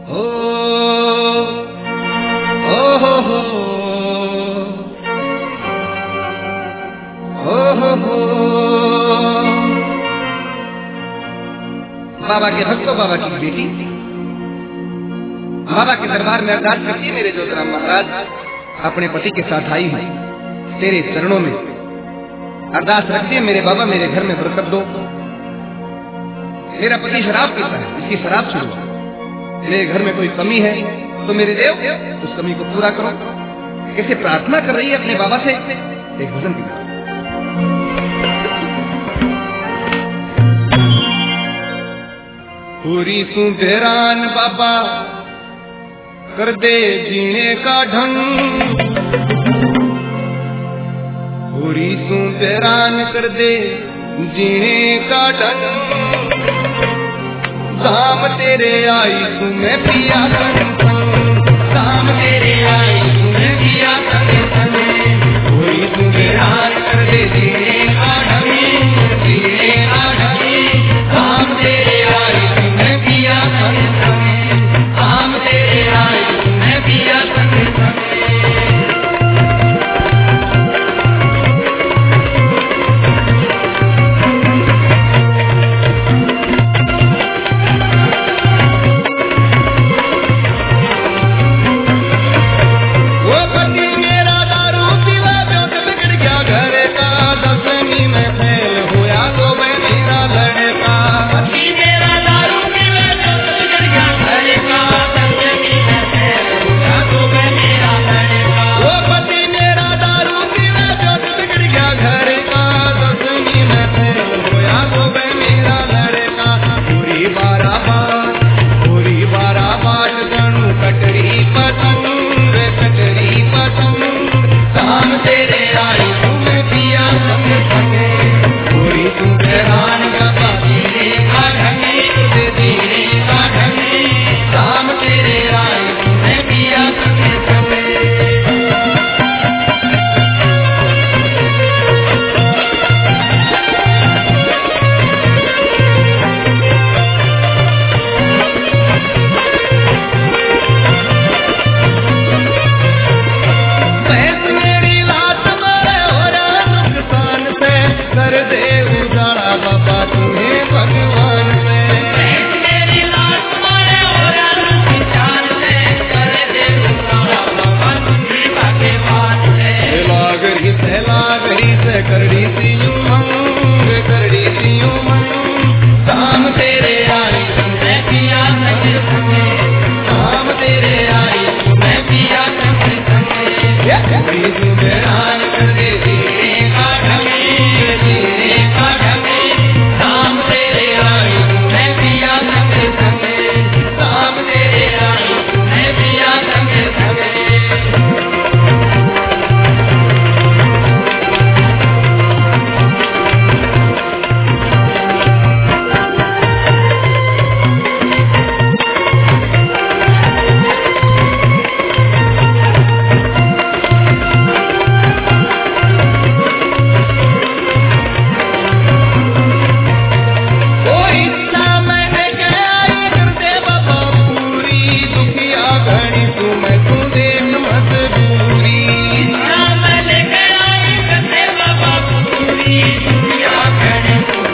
ओ हो बाबा के भक्तों, बाबा की बेटी बाबा के दरबार में अरदास करती है, मेरे ज्योतिराम महाराज अपने पति के साथ आई हूँ, तेरे चरणों में अरदास रखती है, मेरे बाबा मेरे घर में बरकत दो। मेरा पति शराब पीता है, इसकी शराब छुड़वा। मेरे घर में कोई कमी है तो मेरे देव उस कमी को पूरा करो। कैसे प्रार्थना कर रही है अपने बाबा से, एक भजन की पूरी तू बेरान बाबा कर दे जीने का ढंग, पूरी तू बेरान कर दे जीने का ढंग। शाम तेरे आई तुम्हें पिया संग, शाम तेरे आई तुम्हें पिया संग। पूरी तू बेरान कर दे जीने का ढंग, जीने का ढंग। शाम तेरे आई तुम्हें पिया संग, शाम तेरे आई तुम्हें पिया संग।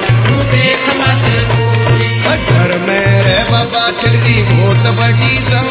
बड़ी